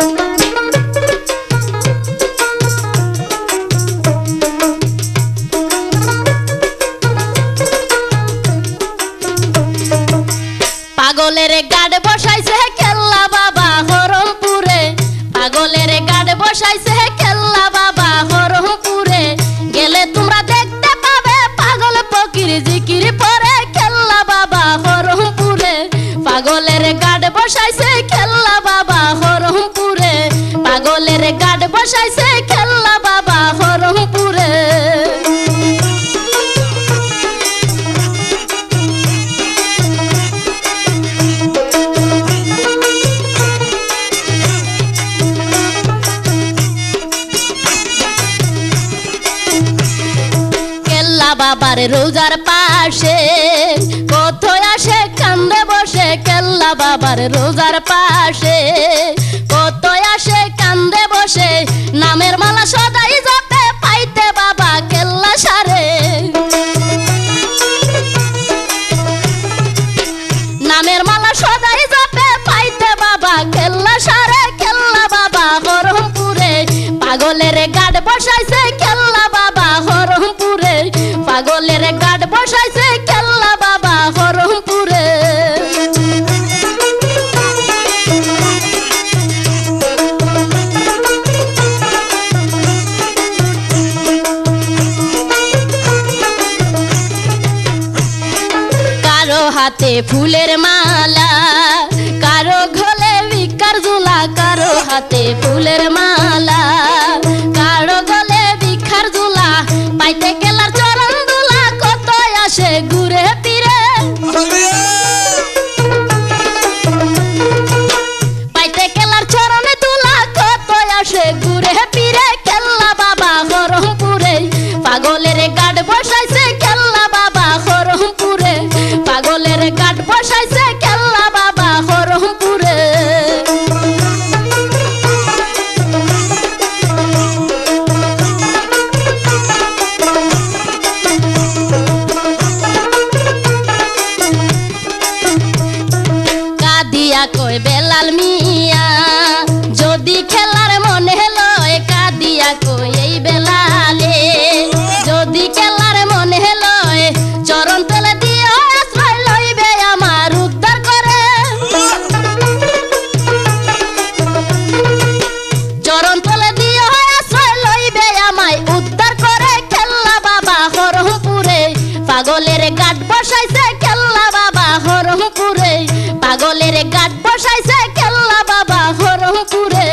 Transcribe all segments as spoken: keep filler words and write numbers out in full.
পাগলের গাড় বসাইছে কেল্লা বাবা হরমপুরে, পাগলের গাড় বসাইছে কেল্লা বাবা হরমপুরে। গেলে তোমরা দেখতে পাবে পাগল ফকির জিকির পরে কেল্লা বাবা হরমপুরে। পাগলের গাড় বসাইছে কেল্লা বাবা হরমপুরে, পাগলের গাড় বসাইছে কেল্লা বাবা হরমপুরে। বাবার রোজার পাশে কত আসে কান্দে বসে, কেল্লা বাবার রোজার পাশে কত আসে কান্দে বসে। নামের মালা সদাই জপে পাইতে বাবা কেল্লা সারে, নামের মালা সদাই জপে পাইতে বাবা কেল্লা সারে। কেল্লা বাবা হরমপুরে, পাগলের গাড় বসাইছে কেল্লা বাবা হরমপুরে, পাগলের গাড় বসাইছে কেল্লা বাবা হরমপুরে। কারো হাতে ফুলের মালা, কারো গলে ভিক্ষার ঝোলা, কারো হাতে ফুলের মালা, কারো গলে ভিক্ষার ঝোলা। পাইতে কেল্লার চরণ দুলা কত আসে ঘুরে ফিরে, পাইতে কেল্লার চরণে দুলা কত আসে ঘুরে ফিরে। কেল্লা বাবা হরমপুরে, পাগলের গাড় বসাইছে কেল্লা বাবা হরমপুরে, পাগলের গাড় বসাইছে কেল্লা বাবা হরমপুরে। কাদিয়া কই বেলাল মিয়া যদি খেলার মনে লয়, কাদিয়া কই এই বেলালে যদি খেলার মনে লয়। চরণ তলে দিও আশ্রয় লইবে আমার উদ্ধার করে, চরণ তলে দিও আশ্রয় লইবে আমায় উদ্ধার করে। কেল্লা বাবা হরমপুরে, পাগলের গাড় বসাইছে কেল্লা বাবা হরমপুরে, পাগলের গাড় বসাইছে কেল্লা বাবা হরমপুরে।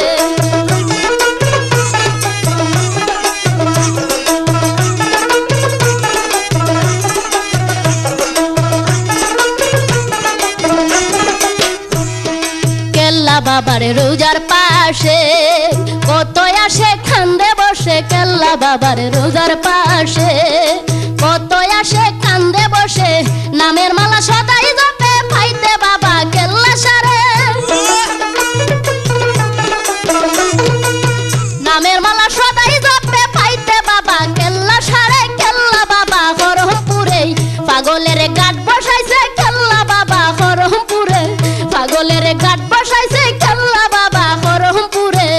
কেল্লা বাবার রোজার পাশে কত আসে কান্দে বসে, কেল্লা বাবার রোজার পাশে কত আসে কান্দে বসে। নামের মালা সদাই জপে পাইতে বাবা কেল্লা সারে, নামের মালা সদাই জপে পাইতে বাবা কেল্লা সারে। কেল্লা বাবা হরমপুরে, পাগলের গাড় বসাইছে কেল্লা বাবা হরমপুরে, পাগলের গাড় বসাইছে কেল্লা বাবা হরমপুরে।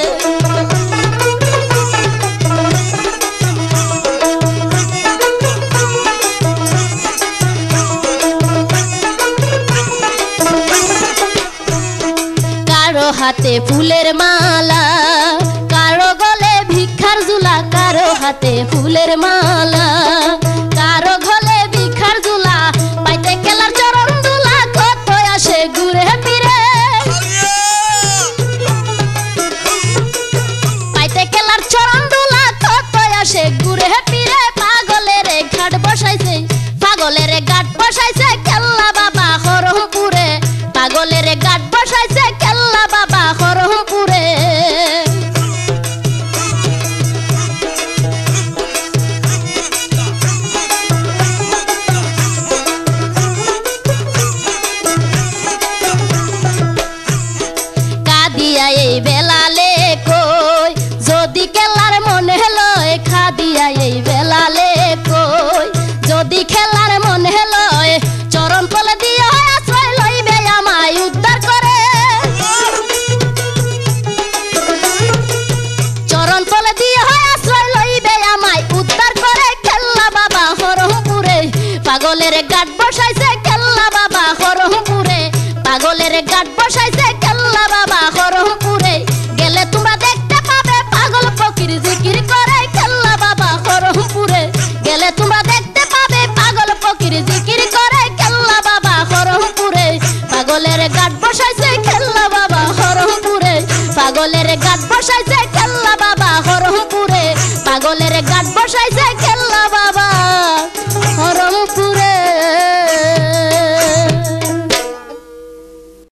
কারো হাতে ফুলের মালা, কারো গলে ভিক্ষার ঝুলা, কারো হাতে ফুলের মালা, কারো গলে ভিক্ষার ঝুলা। পাইতে কেল্লার চরণ দুলা কত আসে ঘুরে ফিরে, পাইতে কেল্লার চরণ দুলা কত আসে ঘুরে ফিরে। পাগলের গাড় বসাইছে, পাগলের গাড় বসাইছে কেল্লা বাবা হরমপুরে, পাগলের গাড় বসাইছে কেল্লা বাবা হরমপুরে। পাগলের গাট বসাইছে কেল্লা বাবা হরমপুরে, পাগলের গাট বসাইছে কেল্লা বাবা হরমপুরে। গেলে তোমরা দেখতে পাবে পাগল ফকির জিকির করে কেল্লা বাবা হরমপুরে। গেলে তোমরা দেখতে পাবে পাগল ফকির জিকির করে কেল্লা বাবা হরমপুরে। পাগলের গাট বসাইছে কেল্লা বাবা হরমপুরে, পাগলের গাট বসাইছে কেল্লা বাবা হরমপুরে, পাগলের গাট বসাইছে